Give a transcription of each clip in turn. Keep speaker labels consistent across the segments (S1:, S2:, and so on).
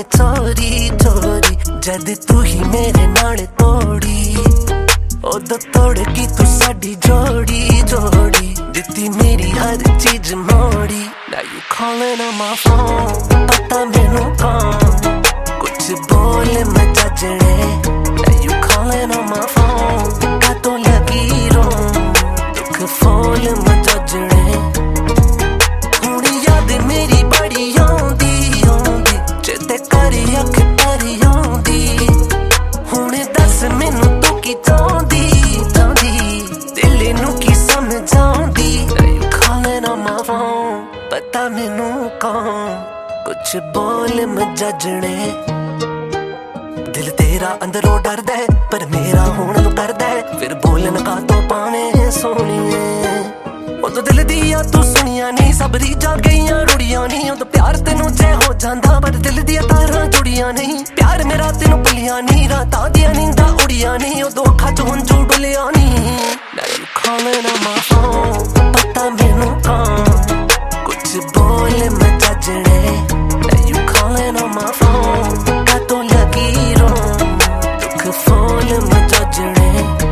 S1: चोरी चोरी जद तू ही मेरे नाल तोड़ी उदो तोड़ की तू साडी जोड़ी जोड़ी दिती मेरी हर चीज मोड़ी। Now you calling on my phone पता मैनू कौन कुछ बोल मैं जजने। Now you calling on my phone का तो लगी रो दुख फोल मैं जजने। हुण याद मेरी बड़ी आउंदी आउंदी चेते कर अख भरी आउंदी। हुण दस मैनू तू की चाहंदी चाहंदी दिल नू की समझ आउंदी। You calling on my phone पता मैनू कौन कुछ बोल मैं जजने। दिल तेरा अंदरों डरदा है पर मेरा होण नू करदा है फिर बोलन का तो पावे सोहणीए। उदो दिल दिया तू सुनिया नहीं सब रीझां गईयां रुड़ियां नहीं। उदो प्यार तेनू जे हो जांदा पर दिल दिया तारां जुड़ियां नहीं। प्यार मेरा तेनू भुलिया नहीं रातां दियां नींदां उड़ियां नहीं। उदो अखां चों हंझू डुलिया नहीं। Now you calling on my phone पता मैनू कौन कुछ बोल मैं जजने। Now you calling on my phone का तो लगी रो दुख फोल मैं जजने।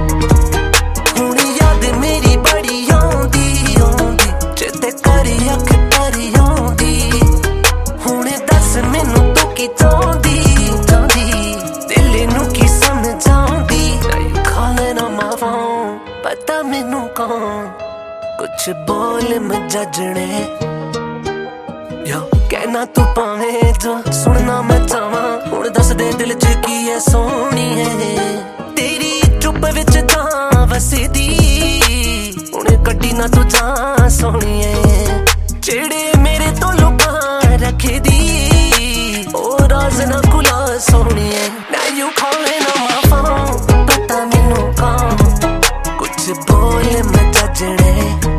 S1: हुण याद मेरी बड़ी आउंदी आउंदी चेते कर अख भरी आउंदी। हुण दस मैनू तू की चाहंदी चाहंदी दिल नू की समझ आउंदी। Now you calling on my phone पता मैनू कौन कुछ बोल मैं जजने। यो कहना तू पावे जो सुनना मैं चाहां हुण दस दे दिल च की है सोहणी है। तेरी चुप विच जां वसदी हुण कड्डी ना तू जां सोहणीए। जेड़े मेरे तो लुका रखदी ओ राज ना खुला सोहणीए। Now you calling on my phone पता मैनू कौन कुछ बोल मैं जजने।